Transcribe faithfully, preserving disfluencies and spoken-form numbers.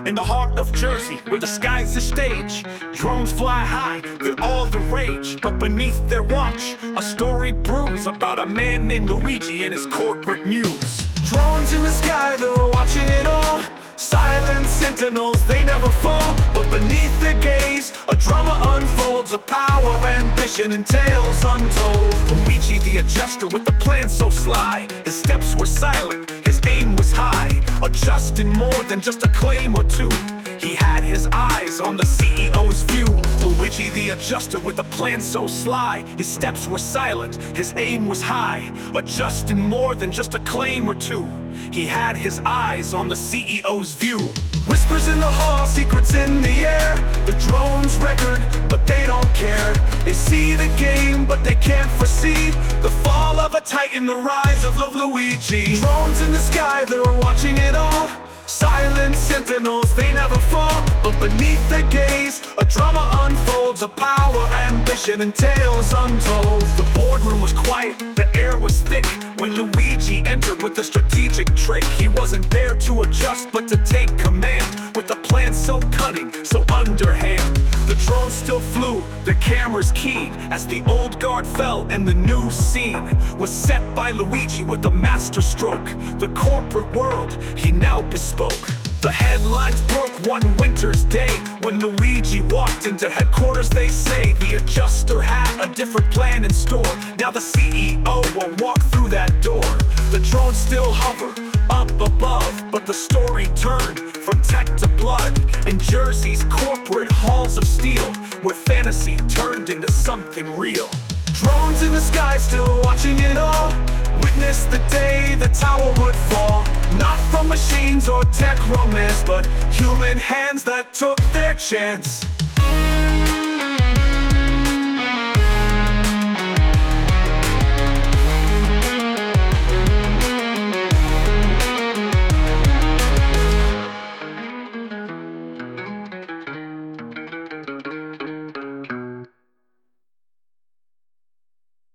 In the heart of Jersey, where the sky's the stage, drones fly high, they're all the rage. But beneath their watch, a story brews about a man named Luigi and his corporate muse. Drones in the sky, they're watching it all. Silent sentinels, they never fall. But beneath their gaze, a drama unfolds, a power, ambition, and tales untold. Luigi the adjuster with the plan so sly, his steps were silent, his aim was high, adjusting more than just a claim or two. He had his eyes on the C E O's view. Luigi the adjuster with a plan so sly, his steps were silent, his aim was high, adjusting more than just a claim or two. He had his eyes on the C E O's view. Whispers in the hall, secrets in the air. The drones record, but they don't care. They see the game, but they can't foresee the fall of a titan, the rise of Luigi. Drones in the sky, they're watching it all. Silent sentinels, they never fall. But beneath their gaze, a drama unfolds, a power, ambition, and tales untold. The boardroom was quiet, the air was thick, when Luigi entered with a strategic trick. He wasn't there to adjust, but to take command, with a plan so cunning, so underhand. The drone still flew, the cameras keen, as the old guard fell and the new scene was set by Luigi with a master stroke. The corporate world he now bespoke. The headlines broke one winter's day when Luigi walked into headquarters. They say the adjuster had a different plan in store. Now the C E O will walk through that door. The drones still hover up above, but the story turned from tech to blood in Jersey's corporate halls of steel, where fantasy turned into something real. Drones in the sky, still watching it all. Witness the day the tower would fall. Not from machines or tech romance, but human hands that took their chance.